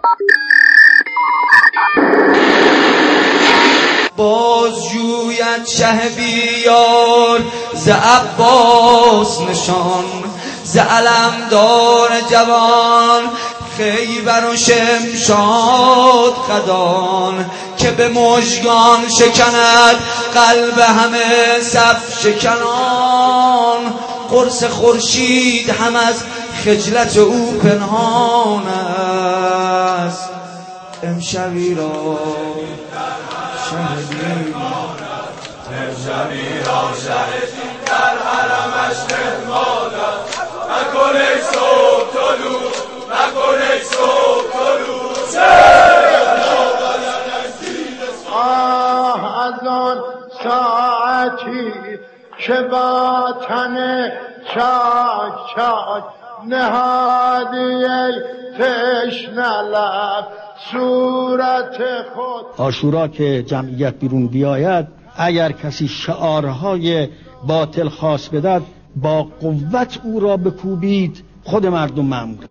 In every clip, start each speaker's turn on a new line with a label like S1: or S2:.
S1: باز جوید شه بیار ز عباس نشان، ز علمدار جوان خیبر و شمشاد خدان، که به مژگان شکند قلب همه صف شکنان. قرص خورشید هم از خجلت او پنهان است، امشبی را شهدی
S2: در حرمش مهمان است. مکن ای صبح طلوع، مکن ای صبح طلوع.
S3: از آن ساعتی که با تن چاک چاک نهادی ای تشنه لب صورت خود.
S4: عاشورا که جمعیت بیرون بیاید، اگر کسی شعارهای باطل خاص بدد، با قوت او را بکوبید، خود مردم مأمور.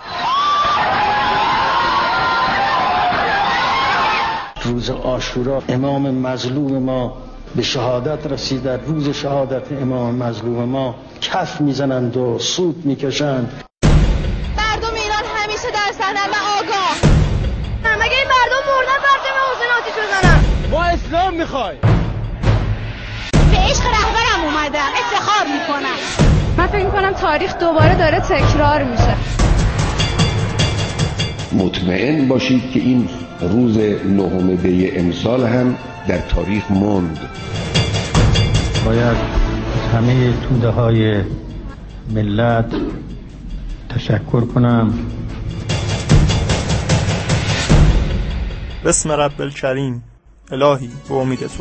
S4: روز عاشورا امام مظلوم ما به شهادت رسید. در روز شهادت امام مظلوم ما کف میزنند و سوت میکشند.
S5: مردم ایران همیشه در صحنه و آگاه. مگه این مردم مردن برچه به حسین آتیش بزنن؟
S6: ما اسلام میخوایم.
S5: به عشق رهبرم اومدم، افتخار میکنم. من فکر میکنم تاریخ دوباره داره تکرار میشه.
S7: مطمئن باشید که این روز 9 دی امسال هم در تاریخ ماند.
S4: باید همه توده های ملت تشکر کنم.
S8: بسم رب الکریم. الهی به امید تو.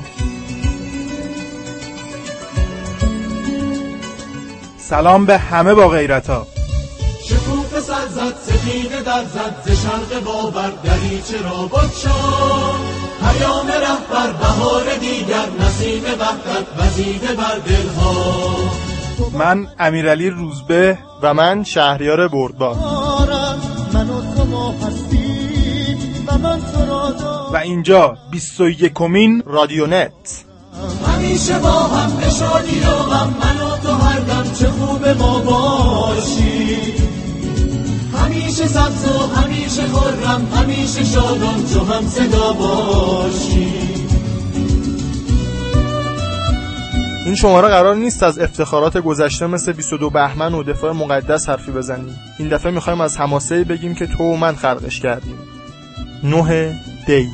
S8: سلام به همه با غیرتا.
S2: شکوفه سر زد، سفینه در زد، ز شرق باور دریچه را بگشاد. پیام رهبر بهار دیگر، نسیم وحدت وزیده بر دلها.
S8: من امیرعلی روزبه و من شهریار بردبار و اینجا 21مین رادیو نت.
S2: همیشه با هم به شادی و غم، من و تو هر دم چه خوب ما باشی. همیشه سبز و همیشه خرم، همیشه شادان چو هم صدا باشی.
S8: این شماره قرار نیست از افتخارات گذشته مثل 22 بهمن و دفاع مقدس حرفی بزنیم. این دفعه میخوایم از حماسه‌ای بگیم که تو و من خلقش کردیم. 9 دی.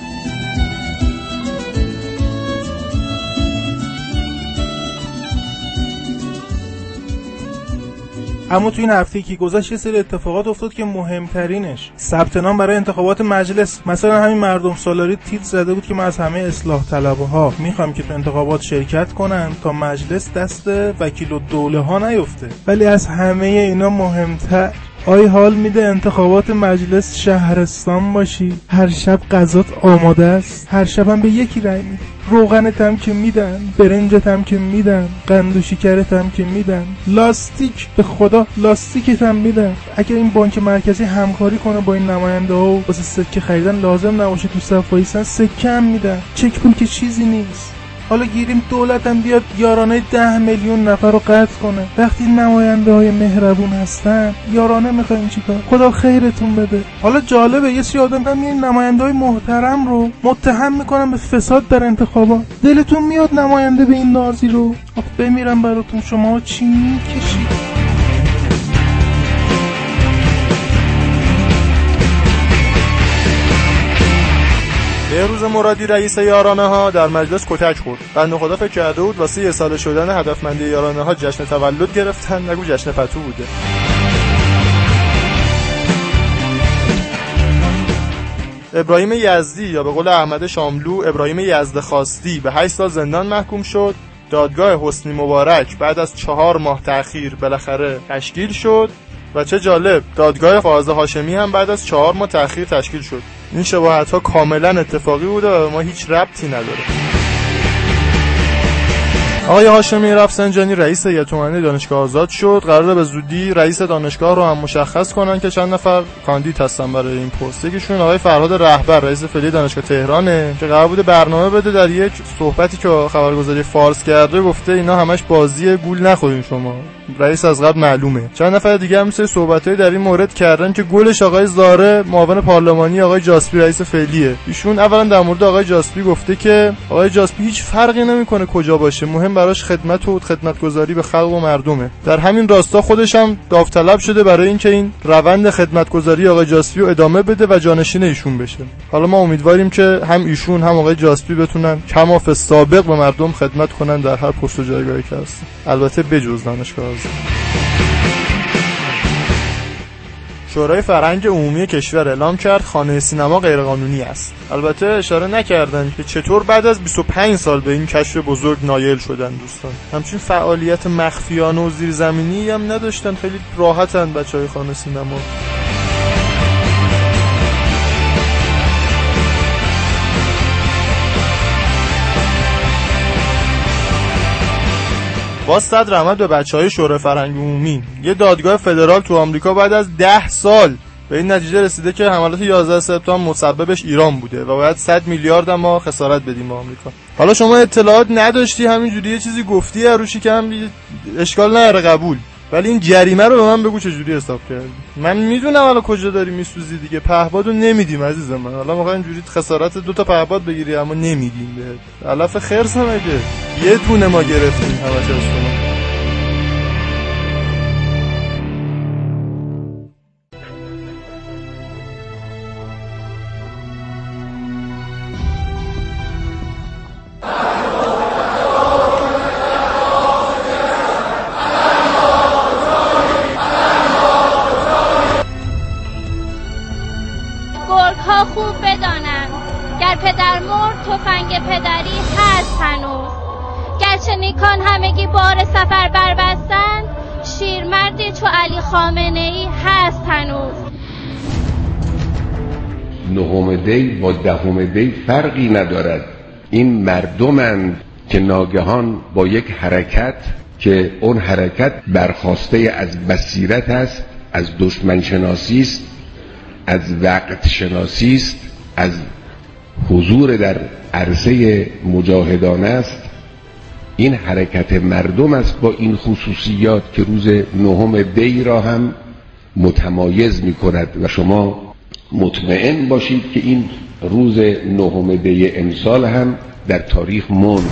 S8: اما تو این هفته که گذشت یه سری اتفاقات افتاد که مهمترینش ثبت نام برای انتخابات مجلس. مثلا همین مردم سالاری تیتر زده بود که ما از همه اصلاح طلبها میخوایم که تو انتخابات شرکت کنن تا مجلس دست وکیل الدوله ها نیفته. ولی از همه اینا مهمتر، آی حال میده انتخابات مجلس شهرستان باشی، هر شب غذات آماده است، هر شب هم به یکی رای میدی، روغنت هم که میدن، برنجت هم که میدن، قند و شکرت هم که میدن، لاستیک، به خدا لاستیکت هم میدن. اگر این بانک مرکزی همکاری کنه با این نماینده ها و واسه سکه خریدن لازم نباشه تو صف وایسن، سکه هم میدن. چک پول که چیزی نیست. حالا گیریم دولت هم بیاد یارانه 10 میلیون نفر رو قطع کنه. وقتی نماینده های مهربون هستن یارانه میخواین چیکار؟ خدا خیرتون بده. حالا جالبه یه سری آدم هم این نماینده های محترم رو متهم میکنن به فساد در انتخابات. دلتون میاد نماینده به این نازی رو؟ آخ بمیرم براتون، شما چی میکشید؟ به روز مرادی رئیس یارانه ها در مجلس کتک خورد. بنده خدا فکر کرده بود واسه یه سال شدن هدفمندی یارانه ها جشن تولد گرفتن، نگو جشن پتو بوده. ابراهیم یزدی یا به قول احمد شاملو ابراهیم یزدخواستی به 8 سال زندان محکوم شد. دادگاه حسنی مبارک بعد از 4 ماه تأخیر بالاخره تشکیل شد و چه جالب دادگاه فائزه هاشمی هم بعد از 4 ماه تأخیر تشکیل شد. این شباهت ها کاملا اتفاقی بوده و ما هیچ ربطی نداره. آقای هاشمی رفسنجانی رئیس هیئت امنه دانشگاه آزاد شد. قراره به زودی رئیس دانشگاه رو هم مشخص کنن که چند نفر کاندید هستن برای این پست. یکیشون آقای فرهاد رهبر رئیس فعلی دانشگاه تهرانه که قرار بوده برنامه بده. در یک صحبتی که خبرگزاری فارس کرده گفته اینا همش بازی گول نخورین شما. رئیس از قبل معلومه. چند نفر دیگه هم سری صحبتایی در این مورد کردن که گلش آقای زاره معاون پارلمانی آقای جاسپی رئیس فعلیه. ایشون اولا در مورد آقای جاسپی گفته که آقای جاسپی هیچ فرقی نمیکنه کجا باشه، مهم براش خدمت و خدمتگزاری به خلق و مردمه. در همین راستا خودش هم داوطلب شده برای اینکه این روند خدمتگزاری آقای جاسپی رو ادامه بده و جانشین ایشون بشه. حالا ما امیدواریم که هم ایشون هم آقای جاسپی بتونن کما فی السابق به مردم خدمت کنن در هر پست و جایگاهی که هست، البته بجز دانشگاه آزاد. شورای فرهنگ عمومی کشور اعلام کرد خانه سینما غیرقانونی است. البته اشاره نکردن که چطور بعد از 25 سال به این کشف بزرگ نایل شدن دوستان. همچین فعالیت مخفیانه و زیرزمینی هم نداشتن، خیلی راحتن بچهای خانه سینما. با صد رحمت به بچهای شورای فرهنگ عمومی، یه دادگاه فدرال تو آمریکا بعد از 10 سال به این نتیجه رسیده که حملات 11 سپتامبر مسببش ایران بوده و باید 100 میلیارد ما خسارت بدیم به آمریکا. حالا شما اطلاعات نداشتی، همینجوری یه چیزی گفتی روشی که هم اشکال نداره قبول، ولی این جریمه رو به من بگو چجوری حساب کردی. من میدونم حالا کجا داری میسوزی دیگه، پهپادو نمیدیم عزیز من. حالا میخوای اینجوری خسارت 2 تا پهپاد بگیری اما نمیدیم بهت. علف خرس مگه یه دونه ما گرفتیم همش از شما.
S5: خوب بدانند گر پدر مرد تفنگ پدری هست هنوز، گرچه نیکان همگی بار سفر بربستند، شیرمردی چو علی خامنه‌ای هست هنوز.
S7: 9 دی با 10 دی فرقی ندارد. این مردمند که ناگهان با یک حرکت که اون حرکت برخواسته از بصیرت است، از دشمن شناسی است، از وقت شناسی است، از حضور در عرصه مجاهدانه است. این حرکت مردم است با این خصوصیات که روز 9 دی را هم متمایز می کند و شما مطمئن باشید که این روز 9 دی امسال هم در تاریخ ماند.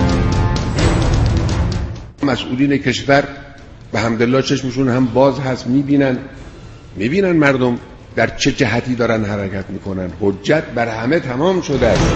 S7: مسئولین کشور به حمدالله چشمشون هم باز هست، میبینن مردم در چه جهتی دارن حرکت میکنن. حجت بر همه تمام شده است.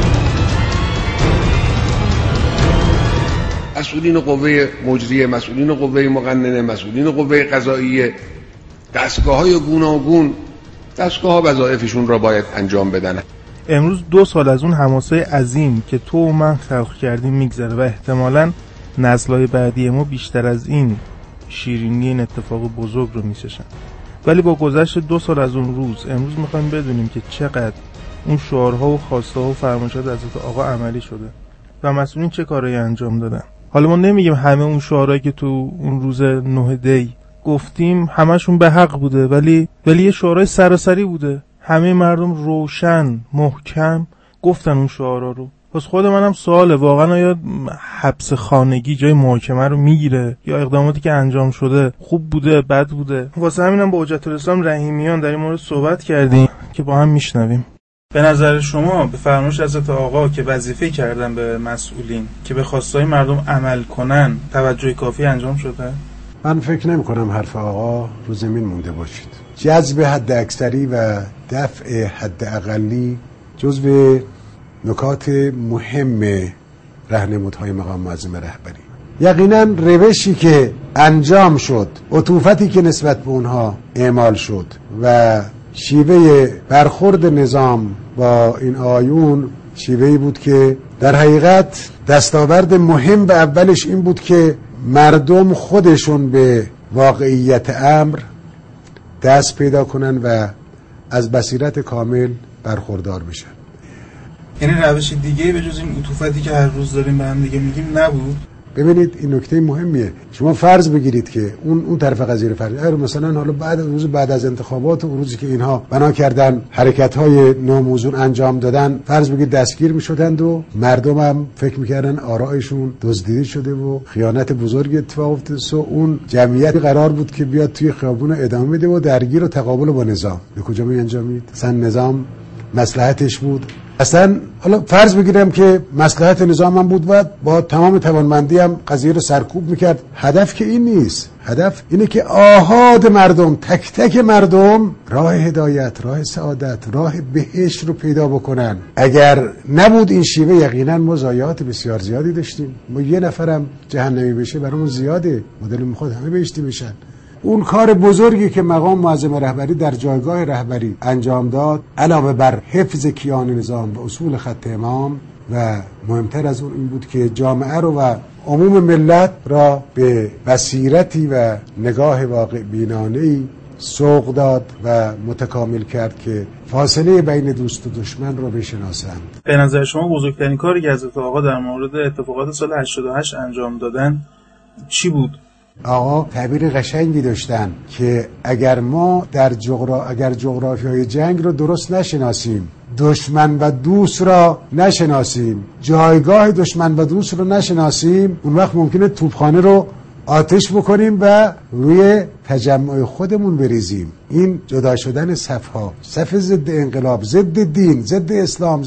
S7: مسئولین قوه مجریه، مسئولین قوه مقننه، مسئولین قوه قضاییه، دستگاه‌های گوناگون، دستگاه‌ها وظایفشون را باید انجام بدن.
S8: امروز 2 سال از اون حماسه عظیم که تو و من خلق کردیم میگذره و احتمالاً نسل‌های بعدی ما بیشتر از این شیرینی این اتفاق بزرگ رو می‌چشن. ولی با گذشت 2 سال از اون روز، امروز میخوایم بدونیم که چقدر اون شعارها و خواسته ها و فرمایشات حضرت آقا عملی شده و مسئولین چه کارایی انجام دادن. حالا ما نمیگیم همه اون شعارهایی که تو اون روز 9 دی گفتیم همشون به حق بوده، ولی یه شعارهای سراسری بوده. همه مردم روشن محکم گفتن اون شعارها رو. پس خود منم سواله، واقعا آیا حبس خانگی جای محاکمه رو میگیره یا اقداماتی که انجام شده خوب بوده بد بوده؟ واسه همینم با حجت الاسلام رحیمیان در این مورد صحبت کردیم که با هم میشنویم. به نظر شما به فرمایش حضرت آقا که وظیفه کردن به مسئولین که به خواستهای مردم عمل کنن توجه کافی انجام شده؟
S6: من فکر نمی کنم حرف آقا رو زمین مونده باشید. جذب حد اکثری و دفع حد اقلی جزو نکات مهم راهنمودهای مقام معظم رهبری. یقینا روشی که انجام شد، عطوفتی که نسبت به اونها اعمال شد و شیوه برخورد نظام با این آیون شیوهی بود که در حقیقت دستاورد مهم به اولش این بود که مردم خودشون به واقعیت امر دست پیدا کنن و از بصیرت کامل برخوردار بشن.
S8: یعنی روش دیگه به جز این عطوفتی که هر روز داریم به هم دیگه میگیم نبود؟
S6: ببینید این نکته مهمیه. شما فرض بگیرید که اون طرف قضیه رو فرض، اگر مثلا حالا بعد از انتخابات و روزی که اینها بنا کردن حرکت‌های ناموزون انجام دادن، فرض بگیرید دستگیر می‌شدند و مردم هم فکر می‌کردن آرائشون دزدیده شده و خیانت بزرگ اتفاق افتاده. اون جمعیت قرار بود که بیاد توی خیابون ادامه بده و درگیر و تقابل با نظام. به کجا می‌انجامید؟ اصلا نظام مصلحتش بود. اصلا حالا فرض بگیرم که مصلحت نظام هم بود و با تمام توانمندی هم قضیه رو سرکوب میکرد. هدف که این نیست. هدف اینه که آحاد مردم، تک تک مردم راه هدایت، راه سعادت، راه بهشت رو پیدا بکنن. اگر نبود این شیوه یقینا ما ضایعات بسیار زیادی داشتیم. ما یه نفرم جهنمی بشه برامون زیاده. مدل میخواد همه بهشتی بشن. اون کار بزرگی که مقام معظم رهبری در جایگاه رهبری انجام داد، علاوه بر حفظ کیان نظام و اصول خط امام، و مهمتر از اون این بود که جامعه رو و عموم ملت را به بصیرتی و نگاه واقع بینانه‌ای سوق داد و متکامل کرد که فاصله بین دوست و دشمن رو بشناسند.
S8: به نظر شما بزرگترین کاری که حضرت آقا در مورد اتفاقات سال 88 انجام دادن چی بود؟
S6: آقا تعبیر قشنگی داشتن که اگر ما اگر جغرافیای جنگ رو درست نشناسیم، دشمن و دوست را نشناسیم، جایگاه دشمن و دوست رو نشناسیم، اون وقت ممکنه توپخانه رو آتش بکنیم و روی تجمع خودمون بریزیم. این جدا شدن صفها، صف ضد انقلاب، ضد دین، ضد اسلام،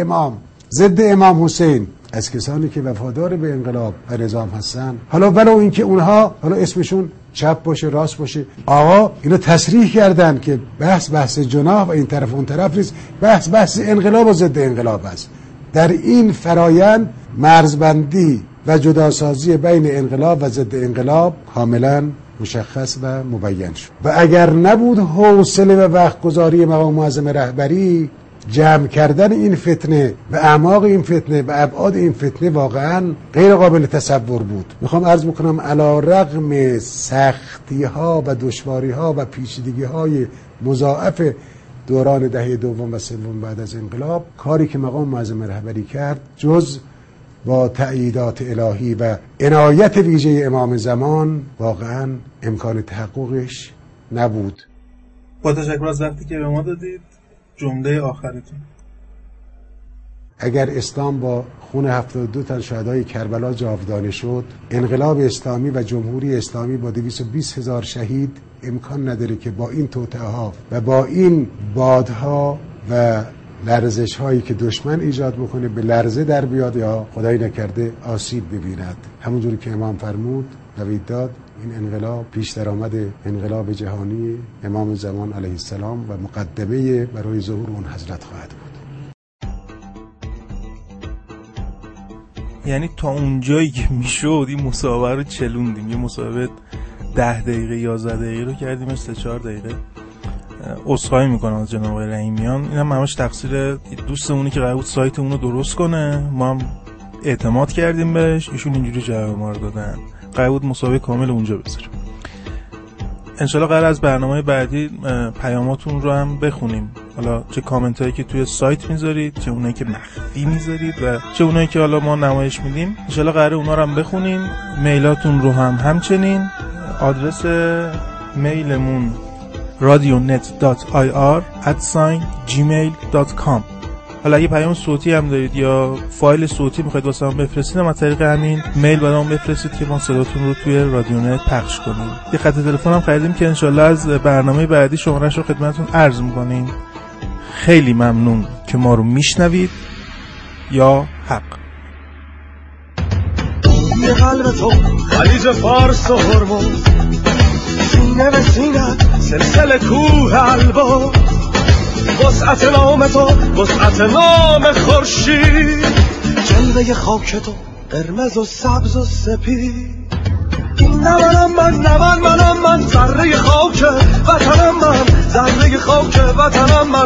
S6: ضد امام حسین، از کسانی که وفادار به انقلاب و نظام هستن، حالا ولو اینکه اونها حالا اسمشون چپ باشه راست باشه، آقا اینو تصریح کردن که بحث جناح و این طرف اون طرف نیست، بحث انقلاب و ضد انقلاب است. در این فرایند مرزبندی و جداسازی بین انقلاب و ضد انقلاب کاملا مشخص و مبین شد. و اگر نبود حوصله و وقت گذاری مقام معظم رهبری، جمع کردن این فتنه و اعماق این فتنه و ابعاد این فتنه واقعا غیر قابل تصور بود. میخوام عرض بکنم علی رغم سختی ها و دشواری ها و پیچیدگی های مضاعف دوران دهه دوم و سوم بعد از انقلاب، کاری که مقام معظم رهبری کرد جز با تأییدات الهی و عنایت ویژه امام زمان واقعا امکان تحققش نبود.
S8: با تشکر از وقتی که به ما دادید. جمله آخرتون. اگر
S6: اسلام با خون 72 تن شهدای کربلا جاودانه شد، انقلاب اسلامی و جمهوری اسلامی با 220,000 شهید امکان نداره که با این توطئه ها و با این بادها و لرزش هایی که دشمن ایجاد بکنه به لرزه در بیاد یا خدای نکرده آسیب ببیند. همونجوری که امام فرمود، نوید داد، این انقلاب پیش درآمد انقلاب جهانی امام زمان علیه السلام و مقدمه برای ظهور اون حضرت خواهد بود.
S8: یعنی تا اونجایی که میشد این مسابقه رو چلوندیم. یه مسابقه 10 دقیقه 11 دقیقه رو کردیم 3-4 دقیقه. عذرخواهی میکنم از جناب آقای رحیمیان. اینم همش تقصیر دوستمونی که قرار بود سایتمون رو درست کنه. ما هم اعتماد کردیم بهش، ایشون اینجوری جواب ما رو دادن. قرار بود مسابقه کامل اونجا بذاریم. انشالله قرار از برنامه بعدی پیاماتون رو هم بخونیم. حالا چه کامنت هایی که توی سایت میذارید، چه اونایی که مخفی میذارید و چه اونایی که حالا ما نمایش میدیم. انشالله قرار اونا رو هم بخونیم. میلاتون رو هم همچنین. آدرس میلمون radionet.ir@gmail.com. حالا اگه پیام صوتی هم دارید یا فایل صوتی میخواید واسه من بفرستید، از طریق همین میل برام بفرستید که ما صداتون رو توی رادیونت پخش کنیم. یه خط تلفن هم خریدیم که انشالله از برنامه بعدی شماره‌اش رو خدمتتون عرض می‌کنیم. خیلی ممنون که ما رو میشنوید. یا حق.
S2: یه قلب تو خلیج فارس و هرمز، سینه به سینت سلسله کوه البا، وسعت نام تو وسعت نام خورشید، جلوه خاک تو قرمز و سبز و سپید. این نمانم من ذره خاک وطنم، من ذره خاک وطنم، من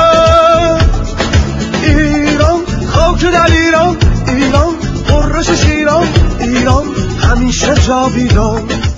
S2: ایران، خاک در ایران، ایران قرش شیران، ایران همیشه جاویدان.